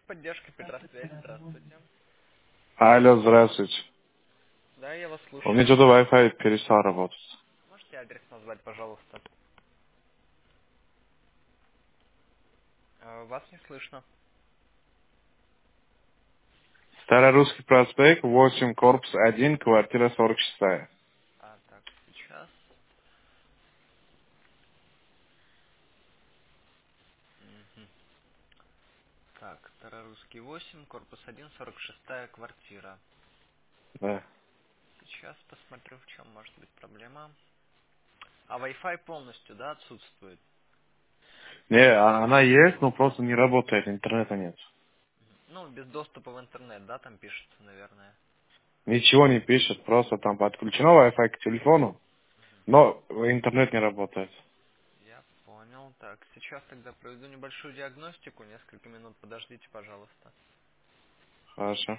Поддержка Петросвязь, здравствуйте. Алло, здравствуйте. Да, я вас У меня слушаю. что-то Wi-Fi перестал работать. Можете адрес назвать, пожалуйста? Вас не слышно. Старорусский проспект, 8, корпус 1, квартира 46. Так, сейчас. Мгм. Так, Старорусский 8, корпус 1, 46-я квартира. Да. Сейчас посмотрю, в чем может быть проблема. А Wi-Fi полностью, да, отсутствует? Не, она есть, но просто не работает, интернета нет. Ну, без доступа в интернет, да, там пишется, наверное. Ничего не пишет, просто там подключено Wi-Fi к телефону, но интернет не работает. Я понял. Так, сейчас тогда проведу небольшую диагностику. Несколько минут подождите, пожалуйста. Хорошо,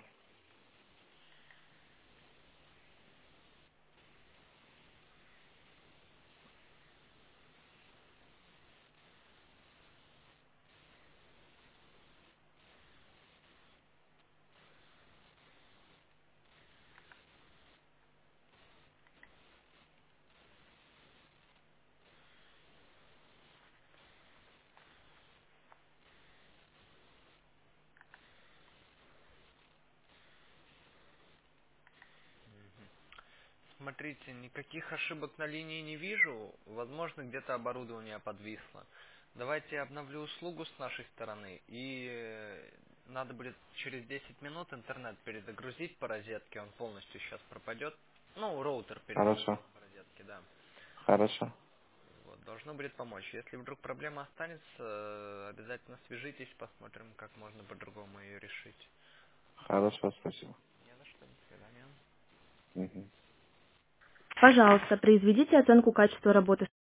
Смотрите, никаких ошибок на линии не вижу. Возможно, где-то оборудование подвисло. Давайте я обновлю услугу с нашей стороны. И надо будет через 10 минут интернет перезагрузить по розетке. Он полностью сейчас пропадет. Ну, роутер хорошо, перезагрузить по розетке, да. хорошо, Вот, должно будет помочь. Если вдруг проблема останется, обязательно свяжитесь, посмотрим, как можно по-другому ее решить. хорошо, спасибо. Не на что, до свидания. Мгм. Пожалуйста, произведите оценку качества работы